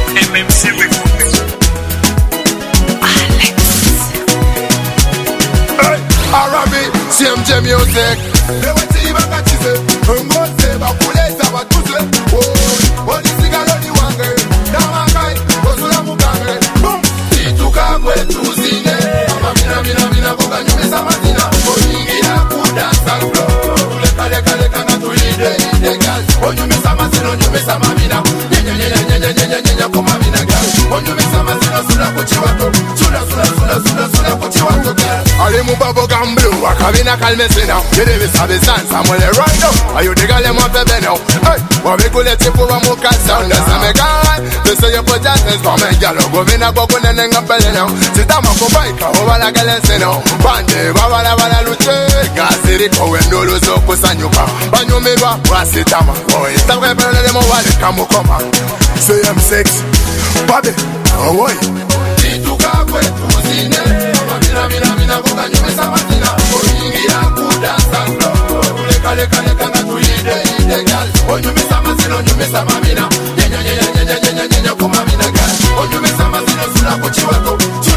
MMC Records. Alex. Hey, Arabi, CMJ Music. They were see Bakachize. Ngose, Bakuleza, Batuze. Oh, Odisigalo ni wange. Namakai, Osula Mukange. Boom. Itukangwe tuzine. Mina, Boga nyumesa mazina. Oyingira kudansa flow. Leka na tuide illegal. Onyumesa mazina, onyumesa mamina. Nyenya kumamina gal. Onyumesa mazina, sula kuchiwato. Sula kuchiwato gal. Ali mubabo gamblu, wakabina kalmesina. Yede visabe sansa, mwele rando. Ayo digale mwape now. Hey, wabikule tipu wa mukasa. Ndesa mekai, bese ye pojases. Kome jalo, govina gogo nenga pele now. Sitama kubaika, ovala galese now. Bande, wala luche. Gaziri kowendolo so kusanyuka. Banyumirwa, wasitama. Boy, takwe pele mo wale kamukoma. CM6, babe, oh boy. Itukakwe tuzine. Mina Boga nyumesa mazina. Oyingira kudansa flow. Leka na tuide illegal. Onyumesa mazina, onyumesa mamina. Nyenya kumamina gal. Onyumesa mazina, sula kuchiwato.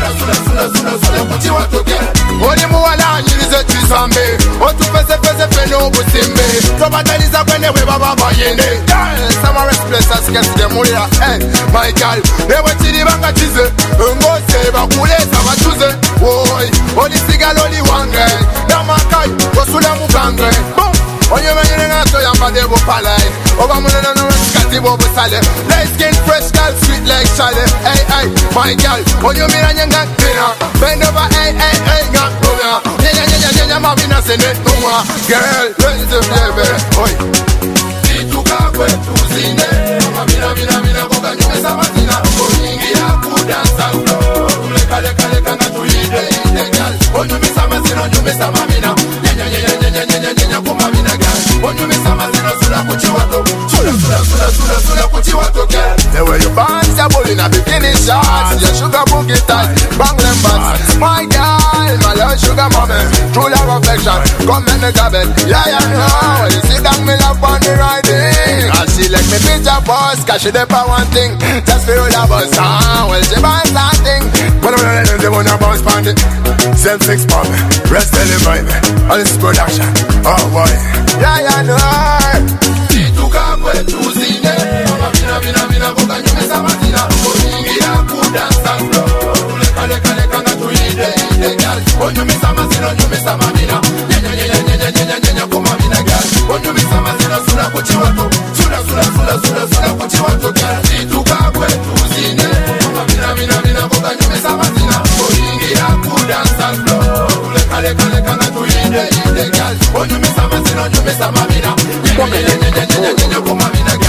Sula kuchiwato gal. Oli muwala nyirize chizambe. Otupese peno busimbe. Tobataliza kwene we baba bayende. Sama resplesa sikesi mulira. Hey, my gal. Ewe chiri banga chize. Ngose bakuleza batuze. Oi, oli sigalo li wange. Namakai, osula mukange. Boom. Onye ngato yamba debo palai. Oba munena no skati bobo sale. Light skin fresh girl sweet like Charlie. Hey, my gal. Onye miranya tina. Bend over, hey, ngak boga. Nyenya mabina sene nwa. Girl, listen baby. Oi. Itukakwe tuzine. Mina Boga nyumesa mazina. Oyingira kudansa flow. Leka na tuide illegal. Onyumesa mazina, onyumesa mamina. Nyenya kumamina gal. Onyumesa mazina, sula kuchiwato. Sula kuchiwato gal. The way you bounce your ball in a bikini shots. Your sugar boogie tight, bang them butts. My girl, my love sugar mommy. True love affection, come and make a bed. Yeah, no. You sit down, me love on the riding. And she like me picture boss, cause she dey for one thing. Just feel the bus, well she buys something. When I'm ready, they wanna bounce on it. CM6 pop, rest in the vibe. All this production, oh boy. Yeah, no. Itukakwe tuzine. Mina Boga nyumesa mazina. Oyingira kudansa flow. Leka na tuide illegal. Onyumesa mazina, onyumesa mamina. Nyenya kumamina gal. Onyumesa mazina, sula kuchiwato. Sula kuchiwato gal. Itukakwe tuzine. Mina Boga nyumesa mazina. Oyingira kudansa flow. Leka na tuide illegal. Onyumesa mazina, onyumesa mamina. Nyenya kumamina gal.